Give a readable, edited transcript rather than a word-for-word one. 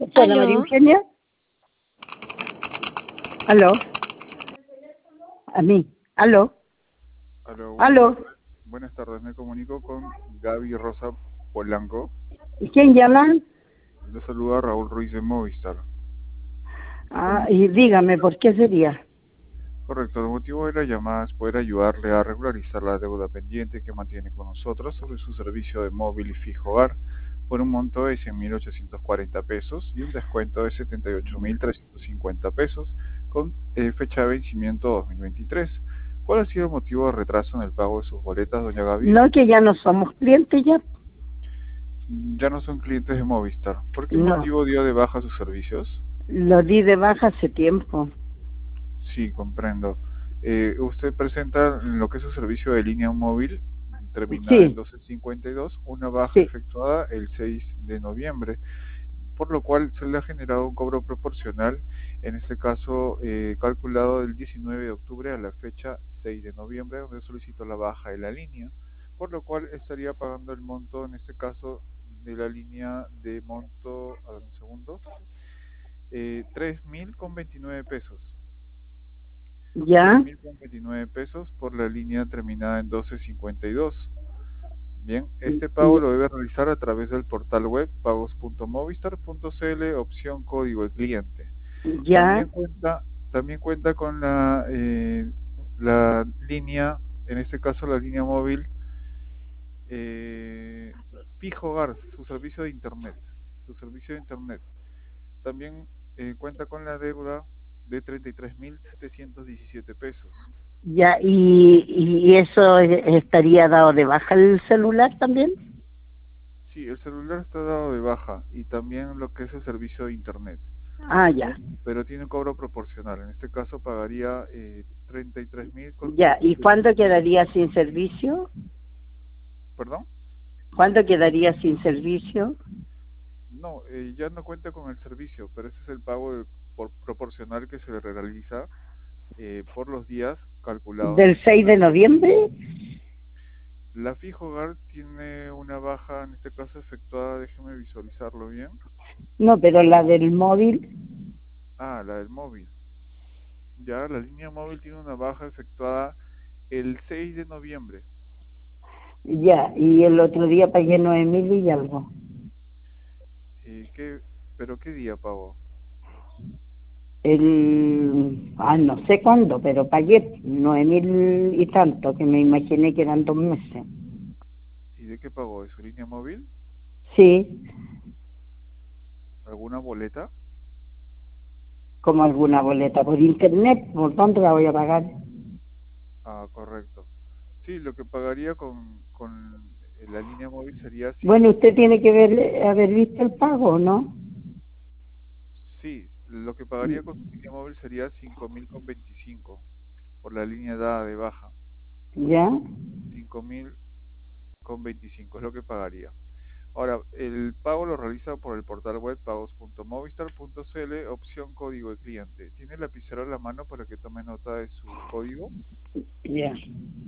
Hola, María Aló, Eugenia. Aló, a mí. Aló, Aló, buenas aló. tardes. Buenas tardes, me comunico con Gaby Rosa Polanco. ¿Y quién llama? Le saluda Raúl Ruiz de Movistar. Ah, y dígame, ¿por qué sería? Correcto, el motivo de la llamada es poder ayudarle a regularizar la deuda pendiente que mantiene con nosotros sobre su servicio de móvil y fijo hogar por un monto de 100.840 pesos y un descuento de 78.350 pesos con fecha de vencimiento 2023. ¿Cuál ha sido el motivo de retraso en el pago de sus boletas, doña Gaby? No, que ya no somos clientes ya. Ya no son clientes de Movistar. ¿Por qué No, motivo dio de baja sus servicios? lo di de baja hace tiempo. Sí, comprendo. Usted presenta en lo que es su servicio de línea móvil, terminada en Sí, 1252, una baja sí. efectuada el 6 de noviembre, por lo cual se le ha generado un cobro proporcional, en este caso calculado del 19 de octubre a la fecha 6 de noviembre, donde solicitó la baja de la línea, por lo cual estaría pagando el monto, en este caso, de la línea de monto, a ver un segundo, 3.029 pesos. tres Ya, mil con veintinueve pesos por la línea terminada en 1252. Bien, este pago y- lo debe realizar a través del portal web pagos.movistar.cl, opción código de cliente. ya, También cuenta con la línea, en este caso la línea móvil eh, Fijo Hogar, su servicio de internet. Su servicio de internet. También cuenta con la deuda de 33.717 pesos. ya. ¿Y eso estaría dado de baja el celular también? Sí, el celular está dado de baja y también lo que es el servicio de internet, Ah, ya, pero tiene un cobro proporcional. En este caso pagaría 33.000 con ya. ¿Y cuándo 700. quedaría sin servicio? ¿Perdón? ¿Cuándo quedaría sin servicio? No, ya no cuenta con el servicio, pero ese es el pago proporcional que se le realiza por los días calculados en ¿Del este 6 de caso. noviembre? La Fijo Hogar tiene una baja, en este caso efectuada, déjeme visualizarlo bien. No, pero la del móvil. Ah, la del móvil. Ya, la línea móvil tiene una baja efectuada el 6 de noviembre. Ya, y el otro día pagué 9.000 y algo. ¿Qué, pero qué día pagó? No sé cuándo, pero pagué 9.000 y tanto, que me imaginé que eran 2 meses. ¿Y de qué pagó? ¿De su línea móvil? Sí, ¿Alguna boleta? como alguna boleta por internet, ¿por dónde la voy a pagar? Ah, correcto. Sí, lo que pagaría con la línea móvil sería Bueno, usted tiene que 5.000. haber visto el pago, ¿no? Sí, lo que pagaría con su línea móvil sería 5.025 por la línea dada de baja. ¿Ya? 5.025 es lo que pagaría. Ahora, el pago lo realiza por el portal web pagos.movistar.cl, opción código de cliente. ¿Tiene el lapicero a la mano para que tome nota de su código? Ya.